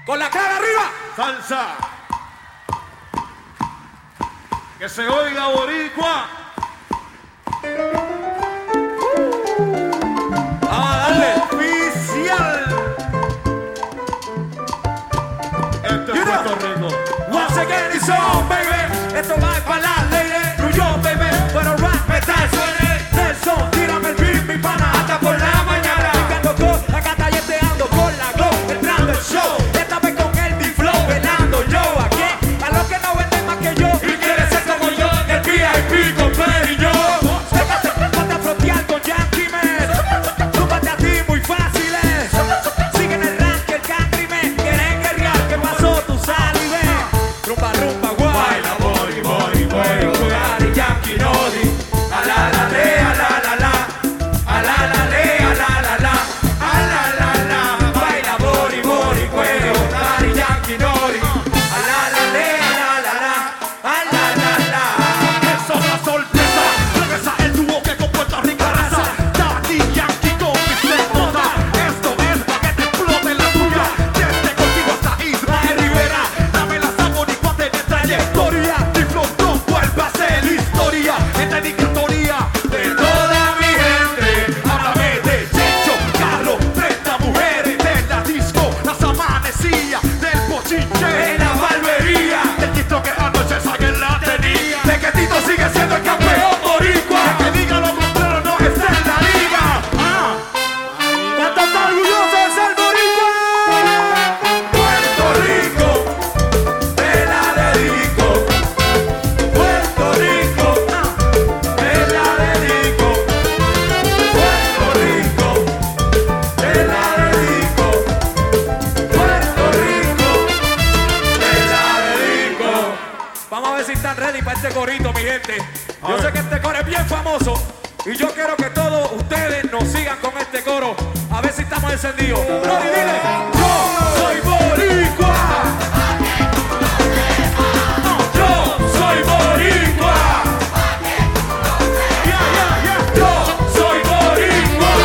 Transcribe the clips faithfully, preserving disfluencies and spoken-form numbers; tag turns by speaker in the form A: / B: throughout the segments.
A: Con la cara arriba.
B: Salsa. Que se oiga, boricua.
A: Vamos a darle.
B: Oficial. Esto es
A: You know.
B: Puerto Rico.
A: Once again it's on, baby. Esto va para la ley. New York, baby. Pero rap metal suene. Nelson, tírame el beat, mi pana. Hasta por la mañana. Picando con, acá talleteando con la glow. Entrando el show. Esta vez con el D-Flow. Velando yo. Aquí, a los que no venden más que yo. Y quieren ser como yo. El V I P con Perry y yo. Pégate, ponte a frontear con Yankee Man. Súbate a ti muy fáciles. Sigue en el rank el country man. Quieren guerrear. ¿Qué pasó? Tú sal y ven. Rumba, rumba, guay. Baila, bori, bori, bori. Jugar y Yankee Nodi. A la la le, a la la la. A la la le, a la la la. A la la la. Baila, bori, bori, cuero. Jugar y Yankee Nodi. A la la le, a la la la. A la la la.
B: Eso es la sorpresa. Regresa el dúo que con Puerto Rico arrasa. Daddy Yankee con Vicente Mota. Esto es pa' que te explote la tuya. Desde contigo hasta Israel Rivera. Dame la sabonigua de mi trayectoria. Mi flow no vuelve a ser historia. En dedicatoria de toda mi gente. Háblame de Checho, carro, treinta mujeres. De la disco, las amanecillas. Del bochinche,
A: En la barbería.
B: del Tito que anoche saqué la tenía. De que Tito sigue siendo el campeón boricua. Que diga lo contrario no está en la liga. Ah.
A: ¿Cuánto está orgulloso de ser boricua? Puerto Rico, te la dedico. Puerto Rico, te la dedico. Puerto Rico, te la dedico. Puerto Rico, te la dedico. Vamos a ver si están ready para este corito, mi gente. Yo sé que este coro es bien famoso y yo quiero que todos ustedes nos sigan con este coro. A ver si estamos encendidos. Brody, dile. Yo soy boricua. Yo soy boricua. Yeah, yeah, yeah. Yo soy boricua.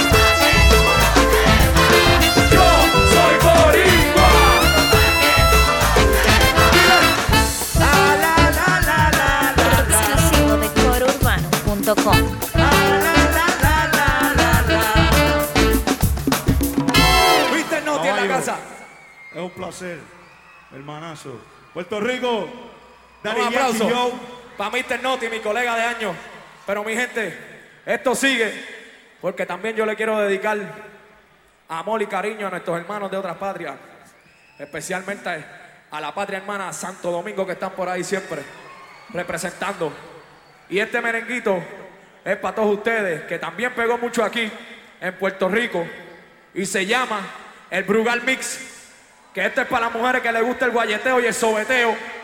A: Yo soy boricua. La, la, la, la, la, la, la.
C: Exclusivo de coro urbano punto com.
A: La, la, la, la, la, la, la. ¿Viste el noti en la casa?
B: Es un placer, hermanazo. Puerto Rico, Daddy
A: Un aplauso
B: Yankee, yo.
A: para mister Noti, mi colega de años. Pero mi gente, esto sigue porque también yo le quiero dedicar amor y cariño a nuestros hermanos de otras patrias, especialmente a la patria hermana Santo Domingo que están por ahí siempre representando. Y este merenguito es para todos ustedes, que también pegó mucho aquí en Puerto Rico y se llama el Brugal Mix, que este es para las mujeres que les gusta el guayeteo y el sobeteo.